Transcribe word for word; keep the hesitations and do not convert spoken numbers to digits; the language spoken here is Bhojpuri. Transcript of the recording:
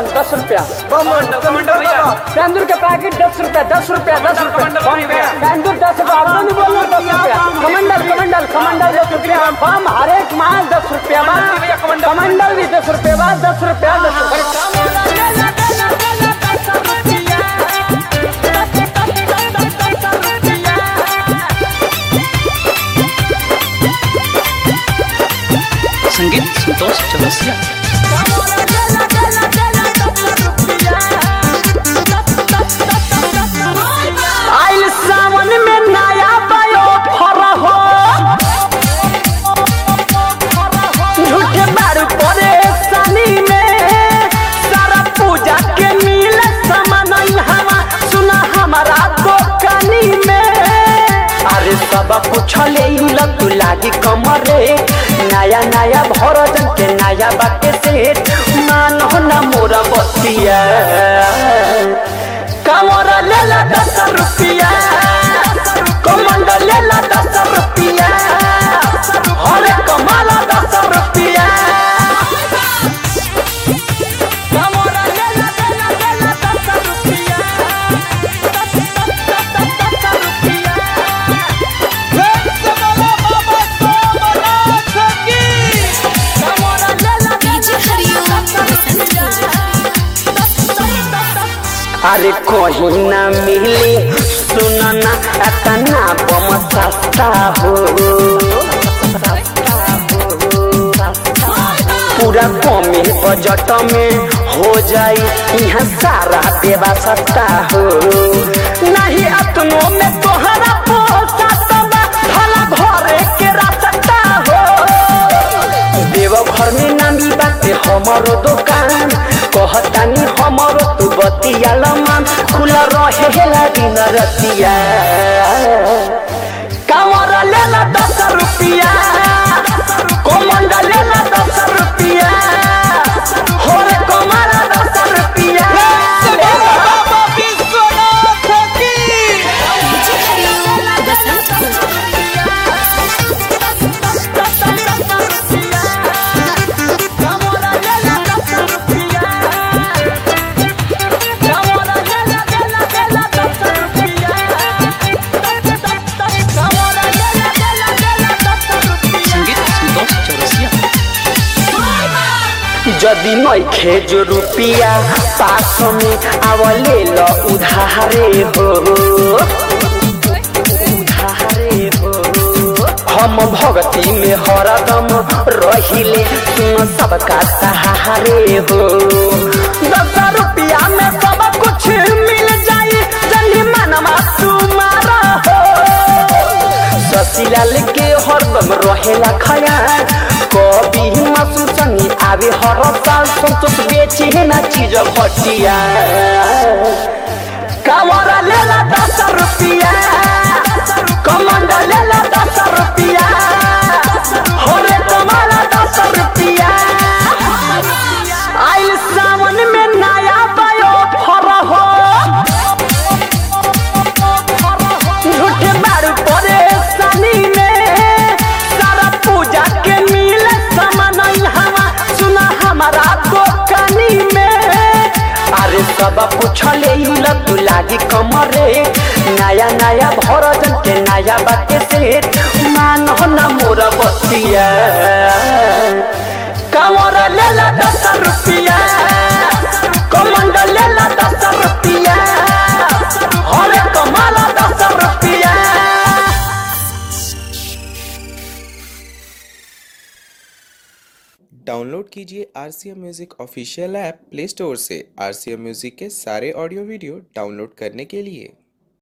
बम दस रुपया सिंदूर के पैकेट दस रुपया दस रुपया दस रुपया सिंदूर दस रुपया नहीं बोलो दस रुपया कमंडल कमंडल कमंडल दस रुपया बम हर एक माल दस रुपया कमंडल भी दस रुपया बाद दस रुपया दस रुपया संगीत संतोष चौरसिया। आइल सावन में नया बयो फर हो झूठे बारू परेशानी में सारा पूजा के मिल सामान हवा सुना हमारा दुकानी में अरे सब कुछ ले तू लागी कमरे नया नया भरजन के नया बाटे सेठ मान हो ना मोरा बतिया कमरा ले ला दस रुपया कमंडल ले ला दस रुपया अरे कमाला दस रुपया कमरा ले ला ले ला दस रुपया अरे कहीं ना मिले सुनना इतना बम सस्ता हो पूरा कमे बजट में हो जाई यहाँ सारा व्यवस्था हो नहीं अपनों में तोहरा पोसा भला भरे के रास्ता हो देवघर में नामी बाटे हमारो दुकान कहतानी हमारो तू बतिया लमान खुला रहेला दिन रतिया कमरा ले ला दस रुपया कमंडल ले ला दस रुपया होरे कमरा दस रुपया जदि नइखे जो रुपिया पास में आवले ल उधारे हो उधारे हो हम भक्ति में हरदम रहिले सुन सबका सहारे हो दस रुपया में सब कुछ मिल जाई जल्दी मनमा तुम्हारा हो ससीलाल के हरदम रहेला खयाल कभी मासू संगी आवे हर साल संतोष बेचे ना चीज घटिया कमरा ले ला दस रुपया कमंडल ले ला दस रुपया होरे कमरा दस रुपया आइल सावन में नया बयो फर हो झूठे बारू परेशानी में सारा पूजा के मिल सामान हवा सुना हमारा दुकानी में अरे सब कुछ ले तू लागी कमरे नया नया भरजन के नया बाटे सेठ मान हो ना मोरा बतिया कमरा ले ला दस रुपया कमंडल ले ला दस रुपया अरे कमाला दस रुपया। डाउनलोड कीजिए RCM music official app play store से। आरसीएम म्यूजिक के सारे ऑडियो वीडियो डाउनलोड करने के लिए